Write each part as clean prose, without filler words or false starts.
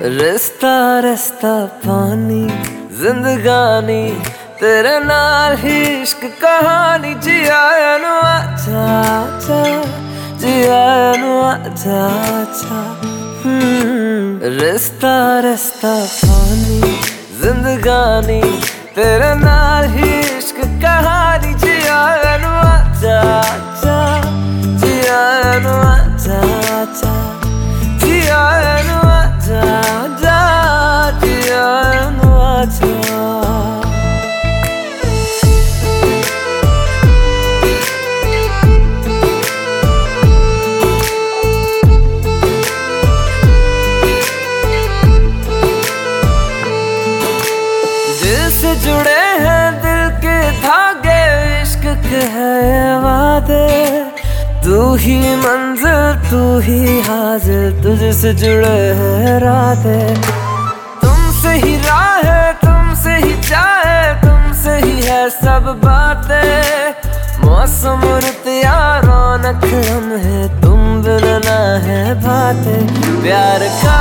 रिश्ता रिश्ता पानी जिंदगानी तेरे नाल ही इश्क कहानी जिया नु आजा आजा जिया नु आजा आजा रिश्ता रिश्ता पानी जिंदगानी तेरे नाल ही इश्क कहानी जिया नु आजा आजा जिया नु आजा आजा जिया नु आजा आजा जिया नु आजा जुड़े हैं दिल के धागे इश्क के है वादे तू ही मंजिल तू ही हाजिर तुझसे जुड़े हैं रातें तुमसे ही राह तुमसे ही चाहे तुमसे ही है सब बातें मौसम रुतिया रौनक लम्हे तुम बिन ना है बातें प्यार का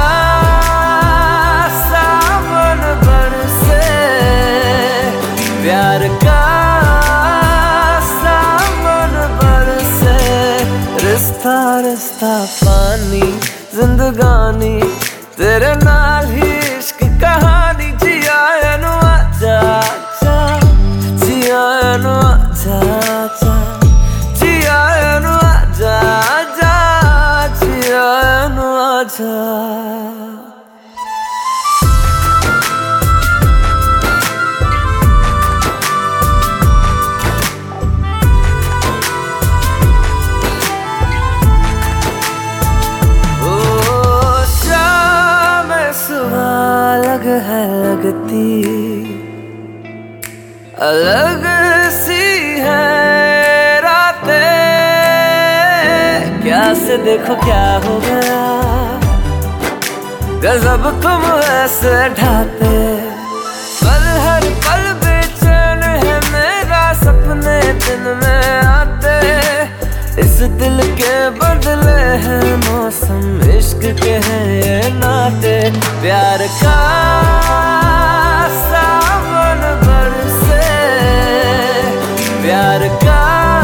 सावन बरसे प्यार का सावन बरसे रिश्ता रिश्ता पानी जिंदगानी तेरे नाल ही इश्क कहानी जिया नु आजा आजा जिया नु आजा आजा जिया नु आजा आजा जिया नु आजा अलग है लगती अलग सी है रातें क्या से देखो क्या हो गया गजब तुम ऐसे ढाते पल हर पल बेचैन है मेरा सपने दिन में आते इस दिल के बदले हैं मौसम इश्क के हैं ये नाते प्यार का सावन बरसे प्यार का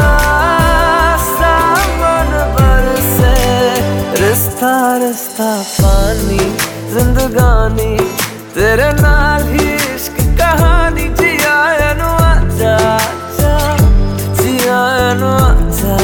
सावन बरसे रिश्ता रिश्ता पानी जिंदगानी तेरे नाल ही इश्क कहानी जिया नु आजा आजा जिया नु आजा